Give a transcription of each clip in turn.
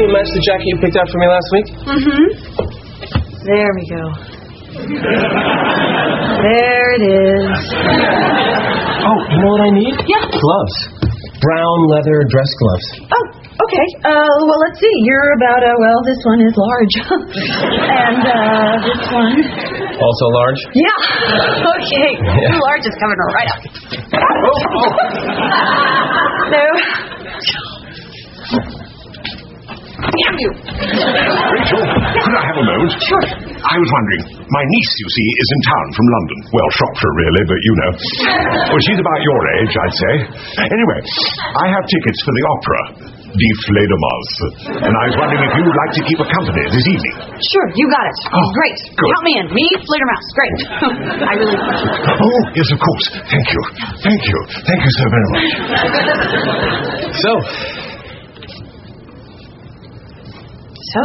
match the jacket you picked out for me last week? There we go. There it is. Oh, you know what I need? Yeah. Gloves. Brown leather dress gloves. Oh, okay. Well, let's see. You're about, this one is large. And, this one... Also large? Yeah. Okay. Yeah. Large is coming right up. So... You. Rachel, could I have a moment? Sure. I was wondering, my niece, you see, is in town from London. Well, Shropshire, really, but you know. Well, she's about your age, I'd say. Anyway, I have tickets for the opera, Die Fledermaus. And I was wondering if you would like to keep a company this evening. Sure, you got it. Oh, great. good. Count me in. Me, Fledermaus. Great. I really... Oh, yes, of course. Thank you. Thank you. Thank you so very much. So... So?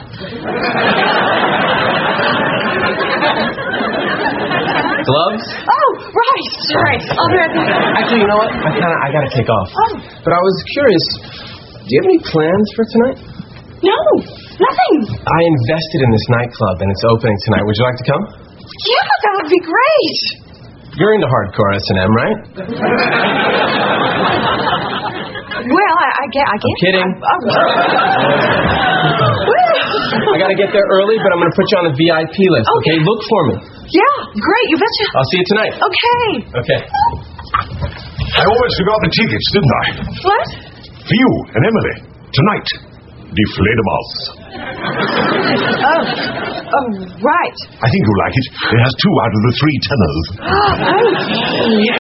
Gloves? Oh, right. I'll be right back. Actually, you know what? I gotta take off. Oh. But I was curious, do you have any plans for tonight? No, nothing. I invested in this nightclub and it's opening tonight. Would you like to come? Yeah, that would be great. You're into hardcore S&M, right? Well, I guess. I'm kidding. Oh, I gotta get there early, but I'm gonna put you on the VIP list, okay? Look for me. Yeah, great. You betcha. I'll see you tonight. Okay. Okay. I almost forgot the tickets, didn't I? What? For you and Emily. Tonight. Die Fledermaus. Oh, right. I think you'll like it. It has 2 out of the 3 tenors. Okay.